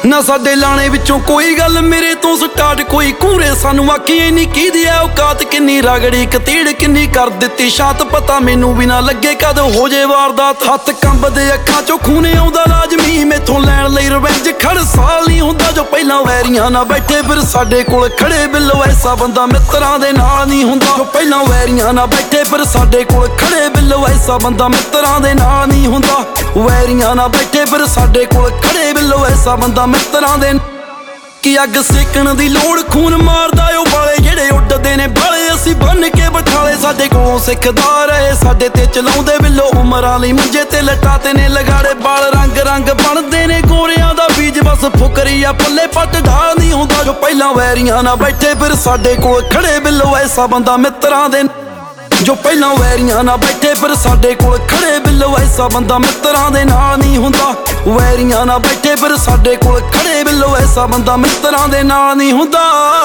ना साडे लाने विचों कोई गल मेरे तो स्टार्ट कोई कूरे सानू आखी इन्नी कीदी है औकात किन्नी रगड़ी कतीड़ किन्नी कर दित्ती शांत पता मैनू भी ना लगे कद हो जे वारदात हत्थ कंबदे अखां चों खूने आउंदा लाजमी मैथों लैण लई रिवेंज खड़ साल नहीं हुंदा जो पहलां वैरियां ना बैठे फिर साडे कोल खड़े बिल्लो ऐसा बंदा मित्रां दे नाल नहीं हुंदा जो पहलां वैरियां ना बैठे फिर साडे कोल खड़े बिल्लो ऐसा बंदा मित्रां दे नाल नहीं हुंदा वैरियां ना बैठे फिर साडे कोल खड़े बिल्लो ऐसा बंदा मित्रां दे कि अग सेकण दी लोड़ खून मारदा ओ बाले जेड़े उड्डदे ने बाले असीं बन के बठाले साडे कोलों सिखदा रहे साडे ते चलाउंदे बिल्लो उमरां लई मंजे ते लटाते ने लगाड़े बाल रंग रंग बनदे ने गोरियां दा बीज बस फुकरिया पल्ले पट ढाल नहीं हुंदा जो पहलां वैरियां ना बैठे फिर साडे कोल खड़े बिल्लो ऐसा बंदा मित्रां दे जो पहलां वैरियां ना बैठे फिर साडे कोल खड़े बिल्लो ऐसा बंदा मित्रां दे नाल नहीं हुंदा वैरियां ना बैठे फिर साडे कोल खड़े बिल्लो ऐसा बंदा मित्रां दे नाल नहीं हुंदा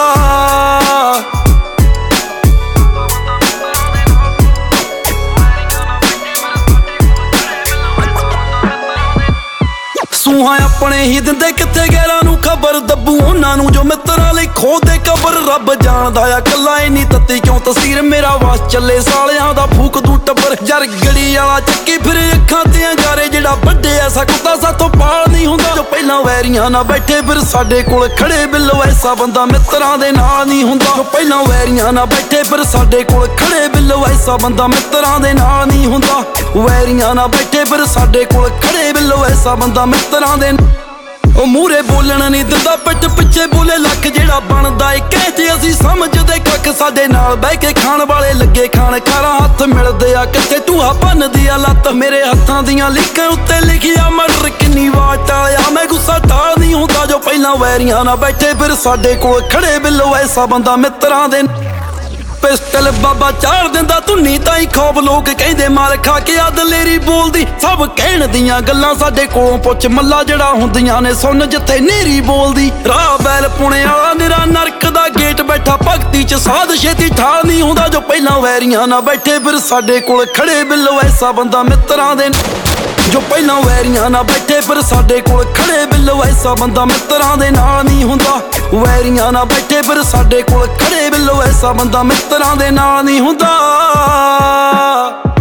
सूहां अपने ही दिंदे किथे गैरां नूं खबर दब्बू उन्हां नूं जो मित्रां लई खोदे कबर रब जानदा आ कल्ला इन्नी तत्ती क्यों तसीर मेरा वास चले सालियां दा फूक दूं टब्बर यार गड़ी वाला चक्की फिर अखां ते अंगारे जेड़ा बड्डे ऐसा कुत्ता साथों पाल नहीं हुंदा जो पहलां वैरियां ना बैठे फिर साडे कोल खड़े बिल्लो ऐसा बंदा मित्रां दे नाल नहीं हुंदा जो पहलां वैरियां ना बैठे फिर साडे कोल खड़े बिल्लो ऐसा बंदा मित्रां दे नाल नहीं हुंदा वैरियां ना बैठे फिर साडे कोल खड़े बिल्लो ऐसा बंदा मित्रां दे ओ मूरे बोलण नहीं दिंदा पिट पिछे बोले लख जेड़ा बनदा ए कहते असीं समझदे कख साडे नाल बह के खाण वाले लगे खाण खारा हत्थ मिलदे आ किथे टूहा भनदी आ लत्त मेरे हत्थां दियां लिखां उत्ते लिखिया मर्डर किन्नी वार टालिया मैं गुस्सा टाल नहीं हुंदा जो पहलां वैरियां ना बैठे फिर साडे कोल खड़े बिल्लो ऐसा बंदा मित्रां दे पिस्टल बाबा चाड़ दिंदा धुन्नी ताईं खौफ लोग कहंदे मार खा के आ दलेरी बोलदी सब कहण दियां गल्लां साडे कोलों पुੱਛ मल्ला जड़ा हुंदियां ने सुन जिथे नेरी बोलदी राह बैल पुणे वाला निरा नरक दा गेट बैठा भगती च साध छेती ठाल नहीं हुंदा जो पहलां वैरियां ना बैठे फिर साडे कोल खड़े बिल्लो ऐसा बंदा मित्रां दे जो पहलां वैरियां ना बैठे फिर साडे कोल खड़े बिल्लो ऐसा बंदा मित्रां दे नाल नहीं हुंदा वैरियां ना बैठे फिर साडे कोल खड़े बिल्लो ऐसा बंदा मित्रां दे नाल नहीं हुंदा।